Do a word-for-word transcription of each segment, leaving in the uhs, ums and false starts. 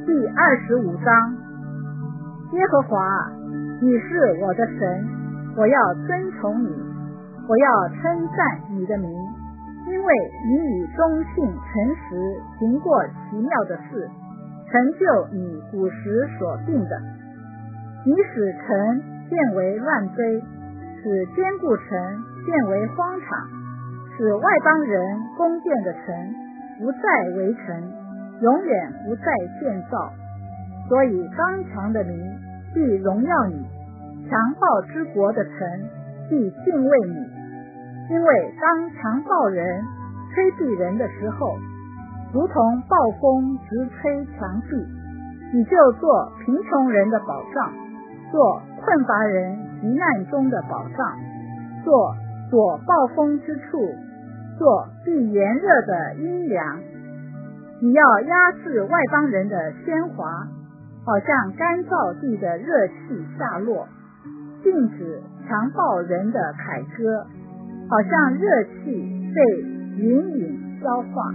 第二十五章。耶和华，你是我的神，我要尊崇你，我要称赞你的名，因为你以忠信诚实行过奇妙的事，成就你古时所定的。你使城变为乱堆，使坚固城变为荒场，使外邦人宫殿的城不再为城，永远不再建造。所以刚强的民必荣耀你，强暴之国的城必敬畏你。因为当强暴人吹逼人的时候，如同暴风直吹墙壁，你就做贫穷人的保障，做困乏人急难中的保障，做躲暴风之处，做避炎热的阴凉。你要压制外邦人的喧哗，好像干燥地的热气下落，禁止强暴人的凯歌，好像热气被云影消化。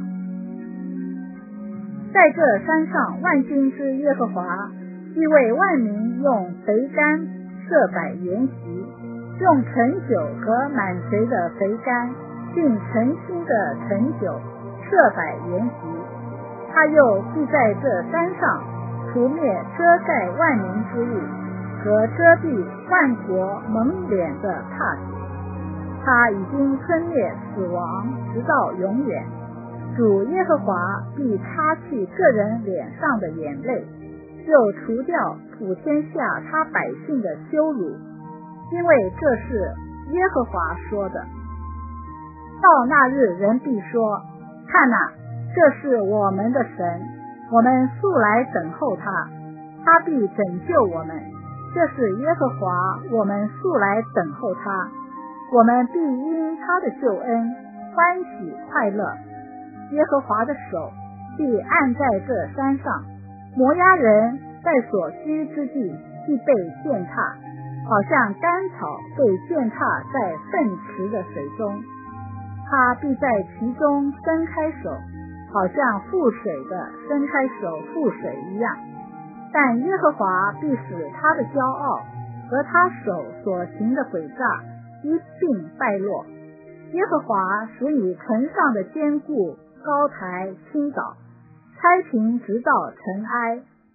在这山上，万军之耶和华必为万民用肥甘设摆筵席，用陈酒和满髓的肥甘并诚心的陈酒设摆筵席。他又必在这山上除灭遮盖万民之物和遮蔽万国蒙脸的帕子。他已经吞灭死亡直到永远。主耶和华必擦去个人脸上的眼泪，又除掉普天下他百姓的羞辱，因为这是耶和华说的。到那日，人必说：看哪，这是我们的神，我们素来等候他，他必拯救我们。这是耶和华，我们素来等候他，我们必因他的救恩欢喜快乐。耶和华的手必按在这山上，摩押人在所居之地必被践踏，好像干草被践踏在粪池的水中。他必在其中伸开手，好像覆水的伸开手覆水一样。但耶和华必使他的骄傲和他手所行的诡诈一并败落。耶和华使你城上的坚固高台倾倒，拆平直到尘埃。